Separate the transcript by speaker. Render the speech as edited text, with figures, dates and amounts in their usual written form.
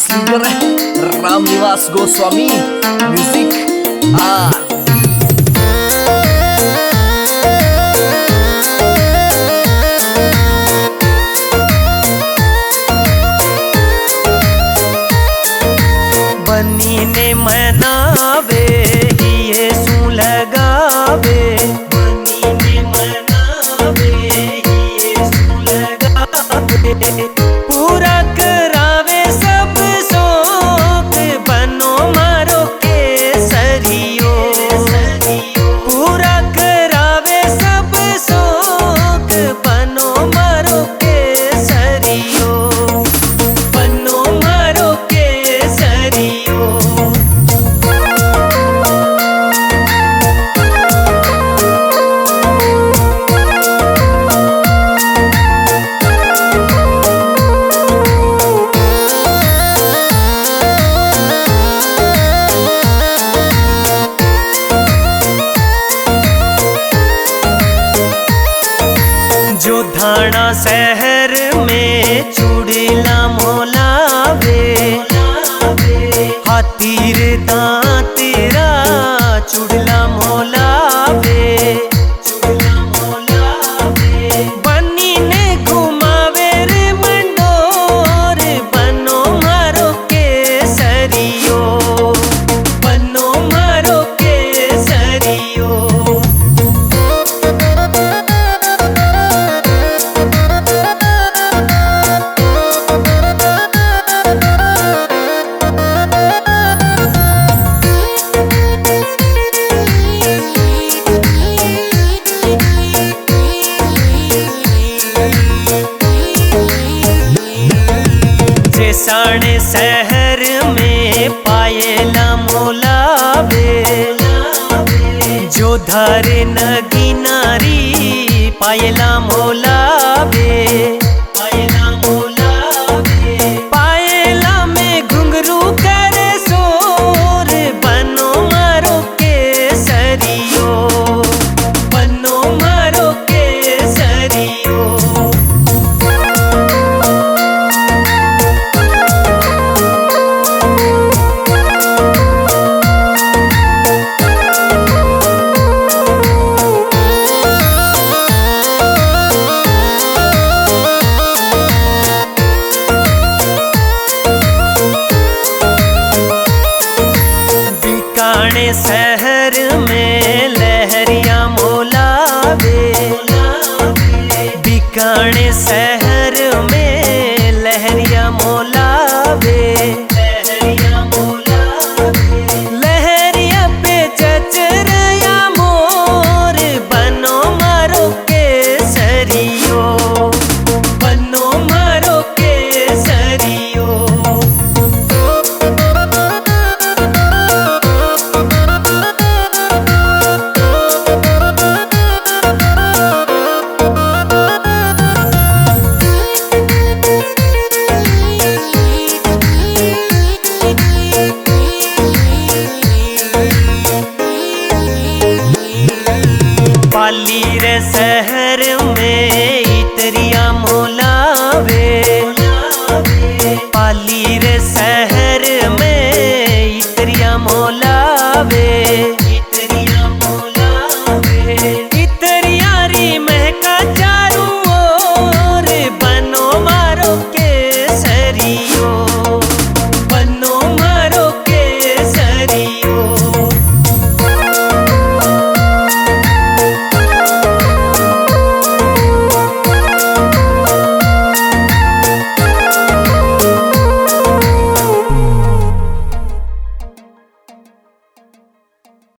Speaker 1: Singer है Ramniwas Goswami, music आर।
Speaker 2: बनी ने मनावे ये सू लगावे, बनी ने मनावे ये सू लगावे, पूरा करावे सब शौक बनो मारो केसरियो, पूरा करावे सब शौक बनो मारो केसरियो, बनो मारो केसरियो। जो थाना शहर में चूड़ीला मोलावे, हाथीर दांतेरा चूड़ला मोलावे, चूड़ला मोलावे, बनी ने घुमावे रे मंडोर बनो मारो केसरियो, बनो मारो केसरियो। साणे शहर में पायला मोलावे, जो धारे नगीनारी पायला मोलावे, पायला मोलावे, पायला में घुंघरू करे शोर बनो मारो केसरियो, बनो मारो केसरियो। शहर में लहरिया मोलावे, बीकाने शहर में लहरिया मोलावे।